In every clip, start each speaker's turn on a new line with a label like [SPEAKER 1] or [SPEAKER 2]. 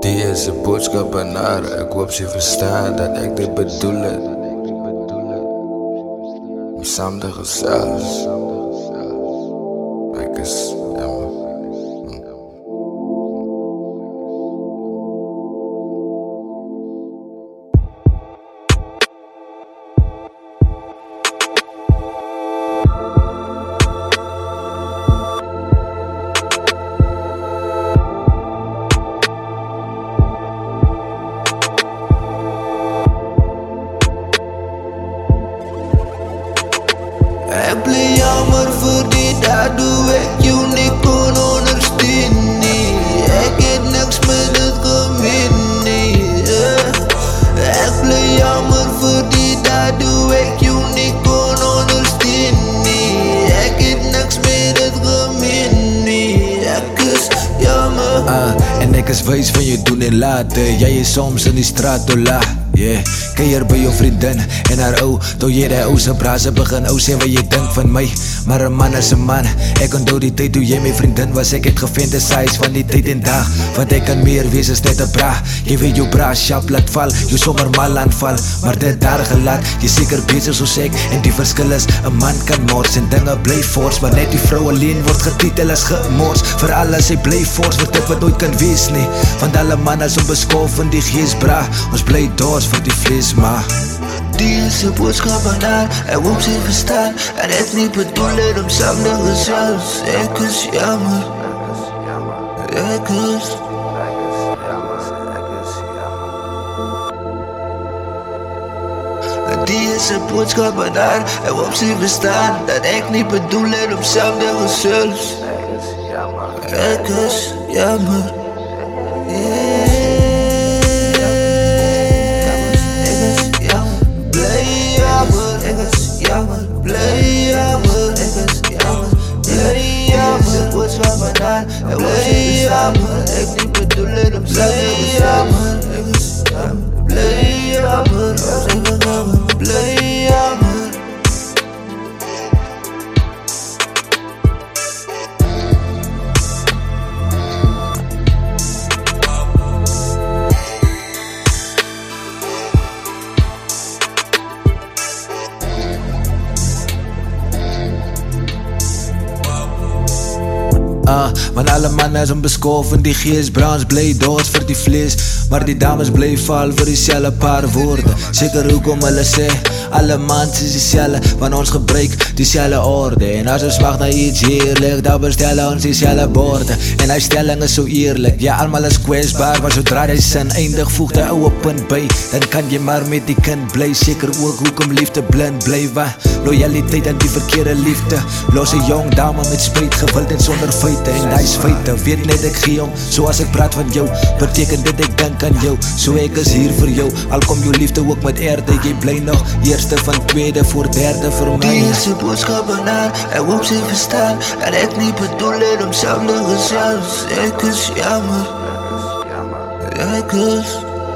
[SPEAKER 1] Die is 'n boodskap aan haar, ek hoop sy verstaan dat ek dit bedoel het. Om saam te gesels. Ek is jammer.
[SPEAKER 2] Ek bly jammer vir die dat ek jou nie kon ondersteun nie. Ek het niks met dit gemeen nie. Ek bly jammer vir die dat ek jou nie kon ondersteun nie. Ek het niks met dit gemeen nie. Ek is jammer.
[SPEAKER 3] En ek is wys van jou doen en late. Jy is soms in die straat dola. Yeah, keier by jou vriendin en haar ou, toe jy die ou se brase begin ou sê wat jy dink van my. Maar 'n man is 'n man. Ek onthou die tyd toe jy my vriendin was. Ek het gefantasize van die tyd en dag, want ek kan meer wees as net 'n bra. Jy weet jou bra sharp laat val, jou sommer mal aanval. Maar dit daar gelaat, jy seker beter soos ek. En die verskil is, 'n man kan mors en dinge bly fors, maar net die vrou alleen word getitel as gemors. Vir alles hy bly fors, wat dit wat nooit kan wees nie. Want alle man is onbeskof in die gees bra. Ons bly dors vir die vlees, maar
[SPEAKER 2] die is 'n boodskap aan haar, ek hoop sy verstaan. En ek nie bedoel het om saam te gesels. Ek is jammer. Ek is die is 'n boodskap aan haar, ek hoop sy verstaan. Dat ek nie bedoel het om saam te gesels. Ek is jammer. Ek nie bedoel het om saam te gesels. Ek is jammer. Bly jammer. Bly jammer.
[SPEAKER 3] Want alle mannen is onbeskof en die gees brands bly dors vir die vlees. Maar die dames bly val vir dieselfde paar woorde. Seker hoekom hulle sê, alle mans is dieselfde, want ons gebruik dieselfde orde. En as ons wacht na iets heerlik, dan bestel ons dieselfde borde. En die stelling is so eerlik, ja allemaal is kwesbaar. Maar zodra die sin eindig, voeg die ouwe punt by. Dan kan jy maar met die kind bly. Seker ook hoekom liefde blind bly, want loyaliteit aan die verkeerde liefde. Los een jong dame met spijt, gewild en sonder feite. En die is feite, weet net ek gee om. Soos ek praat van jou, beteken dit ek denk aan jou. So ek is hier vir jou, al kom jou liefde ook met erde. Jy bly nog eerste van tweede voor derde vir my.
[SPEAKER 2] Die is 'n boodskap aan haar, ek hoop sy verstaan. En ek nie bedoel het om saam te gesels. Ek is jammer. Ek is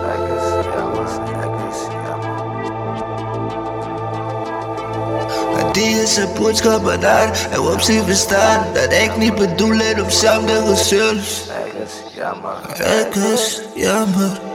[SPEAKER 2] die is 'n boodskap aan haar, ek hoop sy verstaan. Dat ek nie bedoel het om saam te gesels. Ek is jammer.